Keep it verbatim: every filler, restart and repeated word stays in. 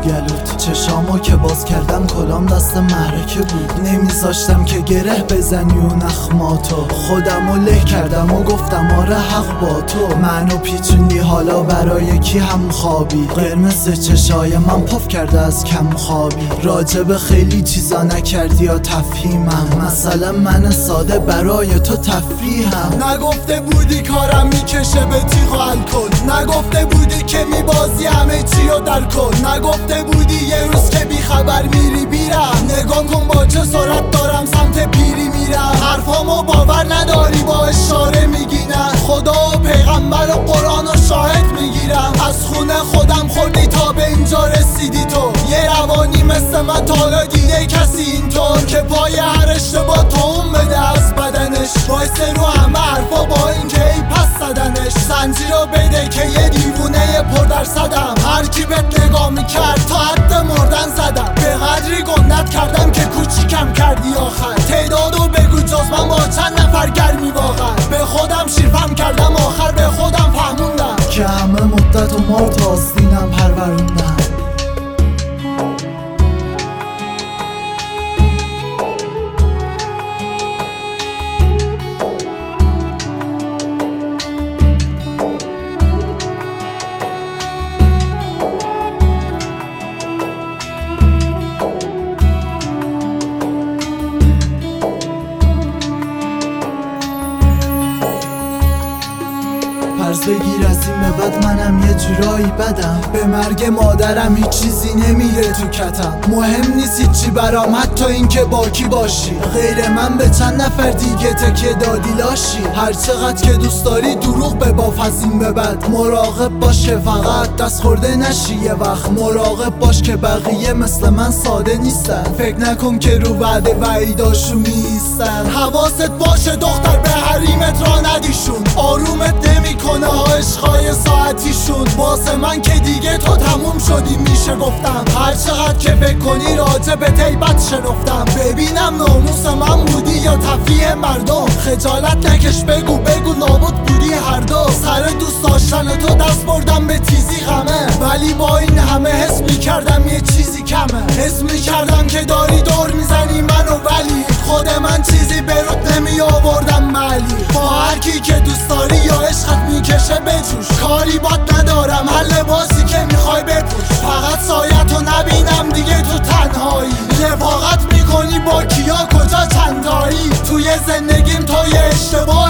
گلوت. چشامو که باز کردم کلام دست محرکه بود، نمیذاشتم که گره بزنی و نخماتو. خودمو له کردم و گفتم آره حق با تو. منو پیچوندی حالا برای کی هم خوابی. قرمز چشای من پف کرده از کم خوابی. راجب خیلی چیزا نکردی یا تفهیمم، مثلا من ساده برای تو تفریحم. نگفته بودی کارم میکشه به تیغ و الکل، نگفته بودی که میبازی همه چی و در کل، نگفته بودی یه روز که بیخبر میری بیرم. نگاه کن با چه سرعت دارم سمت پیری میرم. حرفامو باور نداری با اشاره میگی نه، خدا و پیغمبر و قرآن و شاهد میگیرم. از خونه خودم خوردی تا به اینجا رسیدی تو. یه روانی مثل من تا حالا دیده کسی اینطور که پای هر اشتباه توم بده از بدنش، وایسه رو همه حرفا با این که ای پس زدنش. سنجی رو بده که یه دیوونه پر درصدم، هر کی بهت نگاه میکرد تا حد مردن زدم. به قدری گندت کردم که کوچیکم کردی آخر، تعدادو بگو جز من با چند نفر گرمی واقعا. به خودم شیرفم کردم آخر به خودم فهموندم که همه مدت و ما تا آستینم پروروندم. فرض بگیر از این به بعد منم یه جورایی بدم، به مرگ مادرم هیچ چیزی نمیره تو کتم. مهم نیست هیچی برام حتی این که با کی باشی، غیر من به چند نفر دیگه تکیه دادی لاشی. هر چقدر که دوست داری دروغ بباف از این به بعد، مراقب باش که فقط دست خورده نشی یه وقت. مراقب باش که بقیه مثل من ساده نیستن، فکر نکن که رو وعده وعیداشو میستن. حواست باشه دختر به حریمت را ندیشون، آرومت نمیکنه عشقای ساعتیشون. واسه من که دیگه تو تموم شدی میشه گفتم، هر چقدر که فکر کنی راجع به طیبت شنفتم. ببینم ناموس من بودی یا تفریح مردم، خجالت نکش بگو بگو نابود بودی هر دو. سر دوست داشتن تو دست بردم به تیزی غمه، ولی با این همه حس میکردم یه چیزی کمه. حس میکردم که داری دور میزنی منو، ولی خود من چیزی به رود نمی آوردم مالی. با هر کی که دوست داری یا عشقت میکشه بجوش، کاری بات ندارم هر لباسی که میخوای بپوش. فقط سایتو نبینم دیگه تو تنهایی، رفاقت میکنی با کیا کجا چندایی. توی زندگیم تو یه اشتباه